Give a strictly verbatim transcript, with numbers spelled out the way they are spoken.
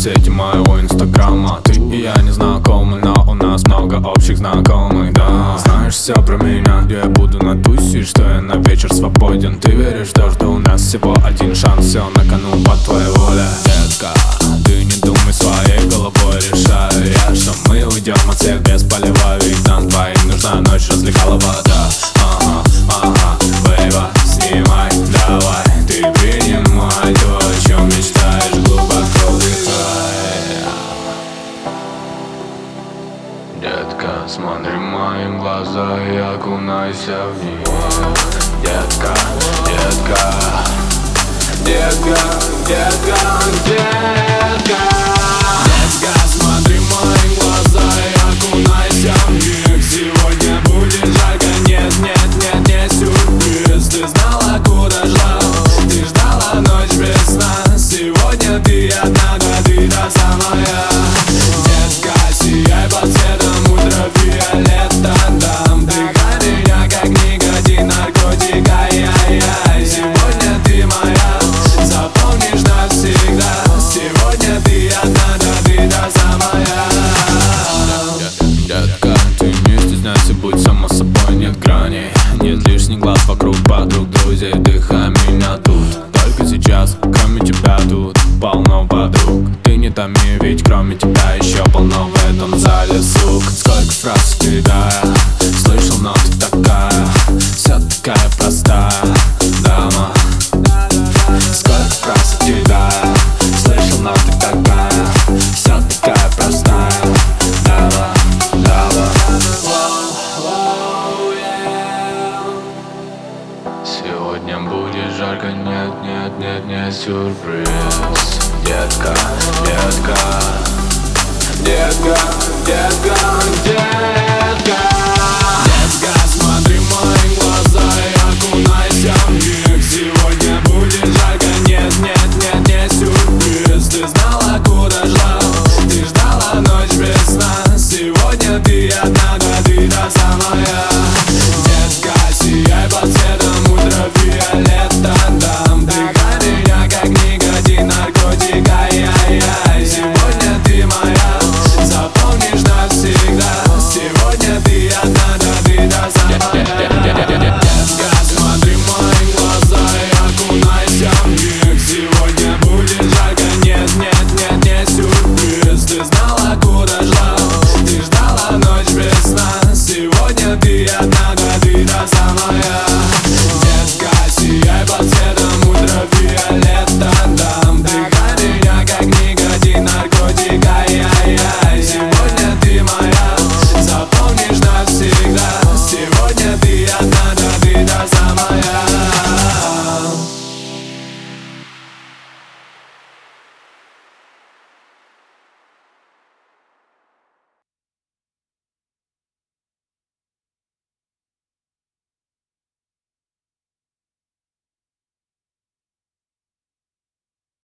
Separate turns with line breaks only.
сети моего инстаграма. Ты и я не знакомы, но у нас много общих знакомых, да. Знаешь все про меня, где я буду на тусе, что я на вечер свободен. Ты веришь в то, что у нас всего один шанс, все на кону по твоей воле. Детка, ты не думай своей головой, решаю я, что мы уйдем от всех без полевой. Ведь нам двоим нужна ночь, развлекала вода. Ага, ага, бейба, снимай, давай. Ты принимай то, о чем мечтаешь, глубоко вдыхай. Детка, смотри в мои глаза и окунайся в них. Детка, детка, детка, детка, детка. Детка, смотри в мои глаза и окунайся в них. Сегодня будет жарко, нет, нет, нет, не сюрприз. Ты знала, куда шла, ты ждала ночь без сна. Сегодня ты одна, да ты та самая. Детка, сияй под светом ультрафиолета. Дам, дыхай меня, как никотин, наркотик, ай-яй-яй. Сегодня ты моя, запомнишь навсегда. Сегодня ты одна, да ты та самая. Детка, ты не стесняйся, будь сама собой, нет граней. Нет лишних глаз вокруг подруг, друзей, дыхай меня тут. Только сейчас, кроме тебя тут полно подруг. Ты не томи, ведь кроме тебя еще полно в этом зале сук. Сколько фраз кидая, слышал, но ты такая, вся такая простая, дама. Сколько фраз кидая, слышал, но ты такая, вся такая простая, дама, дама. Сегодня будет жарко, нет, нет, нет, не сюрприз. Детка, детка, детка, детка, детка.